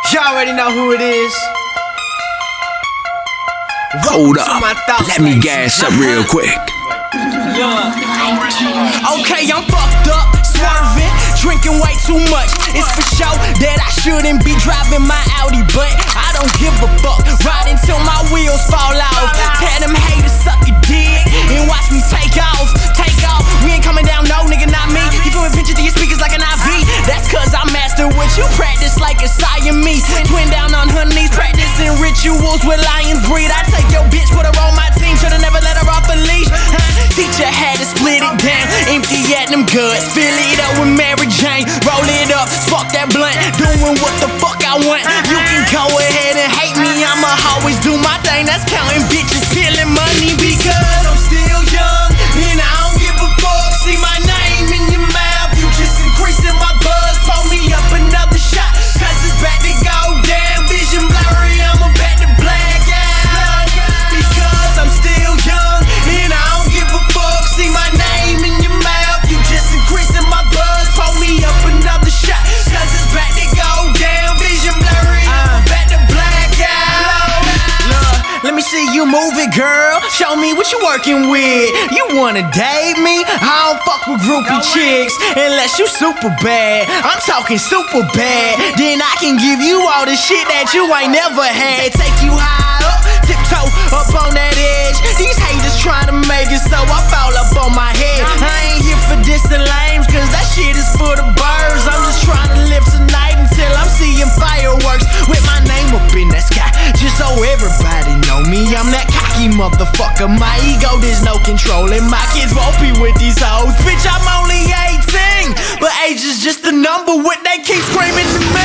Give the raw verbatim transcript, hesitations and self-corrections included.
Y'all already know who it is. Hold up, let me gas up real quick. Okay, I'm fucked up, swerving, drinking way too much. It's for sure that I shouldn't be driving my Audi, but I don't give a fuck. Riding till my wheels fall off. Tell them haters suck a dick and watch me take off, take off. We ain't coming down, no nigga, not me. You feeling pinches to your speakers like an I V. That's cause I master what you practice like a Siamese. Twin down on her knees, practicing rituals with lions breed. I take your bitch, put her on my team, should've never let her off a leash. Huh? Teacher had to split it down, empty at them guts, fill it up with Mary Jane, roll it up, spark that blunt, doing what the fuck I want. You can go ahead and hate me, I'ma always do my thing. That's counting bitches, peeling money because I'm still young and I don't give a fuck. See my name in your mouth, you just increasing my buzz. Pour me up another shot, cause it's about to go down. Vision blurry, I'm about to black out because I'm still young and I don't give a fuck. See my name in your mouth, you just increasing my buzz. Pour me up another shot, cause it's about to go down. Vision blurry, I'm about to black out. Look, let me see you move it, girl. Show me what you working with. You wanna date me? I don't fuck with groupie chicks unless you super bad. I'm talking super bad. Then I can give you all the shit that you ain't never had. Take you high up, tiptoe up on that edge. These haters trying to make it so I fall up on my head. I ain't here for dissing lames, cause that shit is for the birds. I'm just trying to live tonight until I'm seeing fireworks with my name up in the sky, just so everybody know me. I'm that cocky motherfucker. My ego, there's no controlling. My kids won't be with these hoes. Bitch, I'm only eighteen, but age is just a number. What they keep screaming to me.